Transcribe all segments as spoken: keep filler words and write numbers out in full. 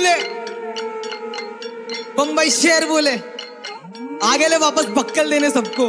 ले बम्बई शेर बोले आगे ले वापस बक्कल देने सबको।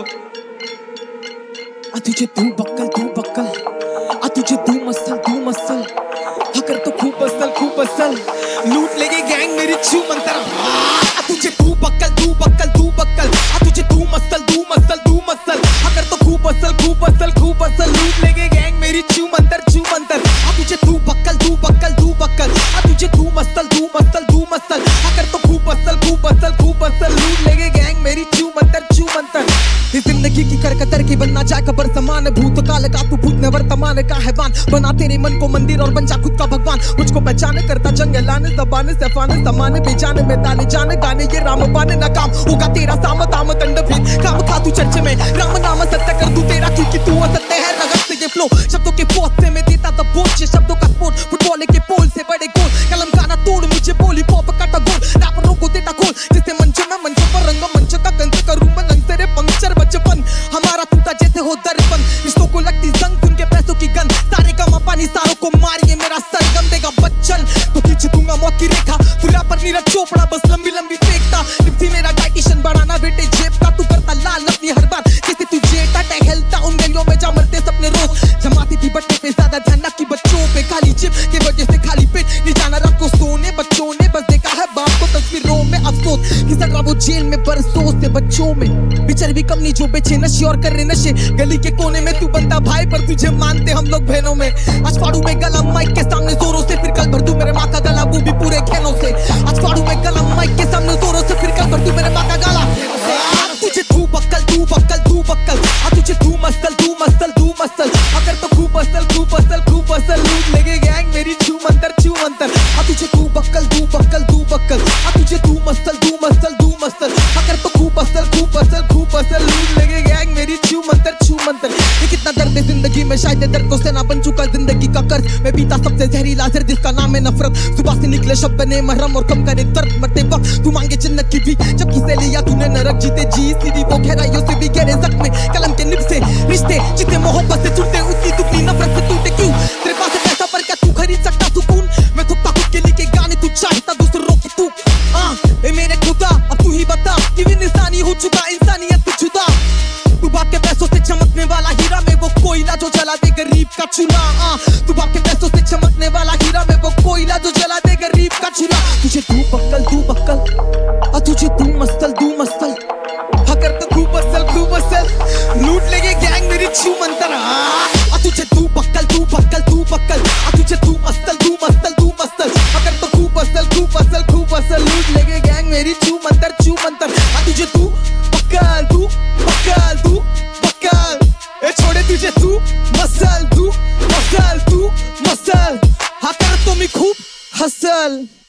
आ तुझे तू बक्कल तू बक्कल आ तुझे तू मसल तू मसल अगर तो खूब असल खूब असल लूट लेगी गैंग मेरी छू मंतर। आ तुझे तू बक्कल तू बक्कल तू बक्कल आ तुझे तू मसल तू मसल तू मसल अगर तो खूब असल खूब असल खूब असल लूट लेगी गैंग मेरी छू मंतर छू मंतर। आ तुझे तू बक्कल तू बक्कल तू बक्कल आ तुझे तू मसल तू मसल तू मसल अगर तो खूब असल खूब असल खूब असल लूट लेगी गैंग मेरी छू मंतर छू मंतर। इस जिंदगी की करकतर की बनना जाए खबर समान भूतकाल का तू भूत ने वर्तमान का हैवान बना तेरे मन को मंदिर और बन जा खुद का भगवान। मुझको पहचाने करता जंग लाने जबाने सफाने समाने बेजाने में ताने जाने गाने ये राम बाने ना काम होगा तेरा साम ताम कंड फिर काम खा तू चर्च में राम नाम सत्य कर दूं तेरा क्योंकि तू असत्य है रगत से ये फ्लो शब्दों के पोत से मैं देता तब बोझ शब्दों का स्पोर्ट फुटबॉल के पोल से बड़े गोल कलम का ना तोड़ मुझे बोली पॉप काटा गोल रैपरों को देता खोल जिसे मंच में मंच पर रंग मंच का कंस करूं मैं लंग तेरे पंक्चर बचपन हमारा टूटा जैसे हो दर्पण रिश्तों को लगती जंग उनके पैसों की गंध सारे का पानी सारों को मारिए मेरा सर गम देगा बच्चन तो खींच दूंगा मौत की रेखा तू पर नीरज चोपड़ा बस लंबी लंबी फेंकता लिप्सी मेरा डाइटिशियन बढ़ाना बेटे जेब का तू करता लाल अपनी हर बार जैसे तू जेटा टहलता उन गलियों में जा मरते सपने रोज जमाती थी बट्टे पे ज्यादा ध्यान ना की बच्चों पे खाली चिप के वजह से खाली पेट नहीं जाना रात को सोने बच्चों ने बस देखा है बाप को तस्वीरों में अफसोस कि सड़ रहा वो जेल में बरसों से बच्चों में बिचर भी कम नहीं जो बेचे नशे और कर रहे नशे गली के कोने में तू बनता भाई पर तुझे मानते हम लोग बहनों में। आज फाड़ू में गला माइक के सामने जोरों से फिर कल भर दूं मेरे माँ का गला वो भी पूरे खेनों से। आज फाड़ू में गला माइक के सामने जोरों से फिर कल भर दूं मेरे माँ का गला तुझे तू बक्कल तू बक्कल तू बक्कल आ तुझे तू मसल तू मसल तू मसल अगर तो खूब असल खूब असल खूब असल लूट लेगे गैंग मेरी छू मंतर छू मंतर। आ तुझे तू बक्कल तू बक्कल तू बक्कल आ तुझे तू मसल तू मसल तू मसल अगर तो खूब असल खूब असल खूब असल लूट लेगे गैंग मेरी छू मंतर छू मंतर। ये कितना दर्द है जिंदगी में शायद दर्द को सेना बन चुका जिंदगी का कर्ज मैं बीता सबसे जहरीला जहर जिसका नाम है नफरत सुबह से निकले शब्द ने मरहम और कम करे दर्द मरते वक्त तू मांगे जन्नत की भी जब किसे लिया तूने नरक जीते जी सीधी वो गहराइयों से भी गहरे जख्म में कलम के निब से रिश्ते जितने मोहब्बत से जुड़ते उतनी दुखनी नफरत से टूटे क्यों तेरे पास पैसा पर क्या तू खरीद सकता सुकून मैं थकता खुद के लिए गाने तू चाहता दूसरों की तू हाँ मेरे खुदा अब तू ही बता कि भी इंसानी हो चुका इंसानियत से जुदा तू बाप के पैसों से चमकने वाला हीरा में वो कोयला जो जला दे गरीब का चूल्हा हाँ तू बाप के पैसों से चमकने वाला हीरा में वो कोयला जो जला दे गरीब का चूल्हा। तुझे तू बक्कल तू बक्कल आ तुझे तू मसल तू मसल अगर तो खूब असल खूब असल लूट लेगे गैंग मेरी छू मंतर। आ तुझे तू बक्कल तू बक्कल तू बक्कल आ तुझे तू मसल तू मसल तू मसल अगर तो खूब असल खूब असल खूब असल लूट लेगे गैंग मेरी छू मंतर छू मंतर। आ तुझे तू बक्कल तू बक्कल तू बक्कल ए छोड़े तुझे तू मसल तू मसल तू मसल हाँ कर तो मैं खूब हसल।